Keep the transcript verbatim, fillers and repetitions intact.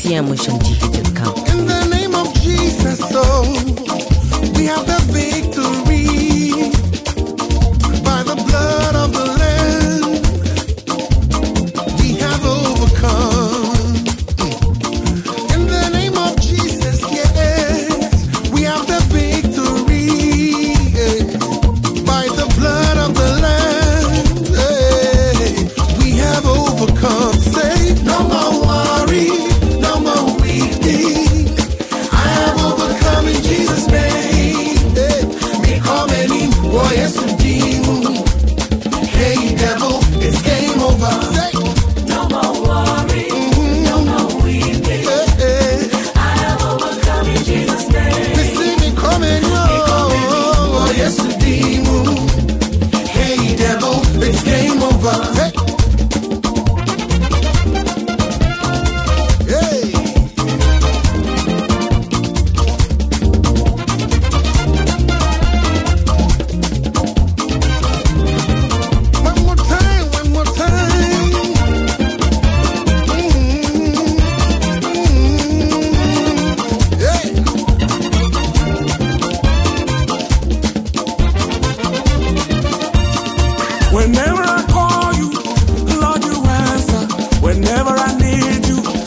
T M Ocean G H dot com. In the name of Jesus, oh, we have the victory by the blood of the Lamb. We have overcome. In the name of Jesus, yes, we have the victory by the blood of the Lamb. Hey, we have overcome. Say, no more worry, no more weeping. I have overcome in Jesus' name. Hey, me coming in, warriors and demons. Hey, devil, it's game over. Say, No more worry, mhm. no more weeping. Hey, hey. I have overcome in Jesus' name. Listen, me coming, oh, warriors and demons. Hey, devil, it's game over. Hey. Hey. One more time, one more time. Mm-hmm. Mm-hmm. Yeah. Whenever I call you, Lord, you answer. Whenever I need you,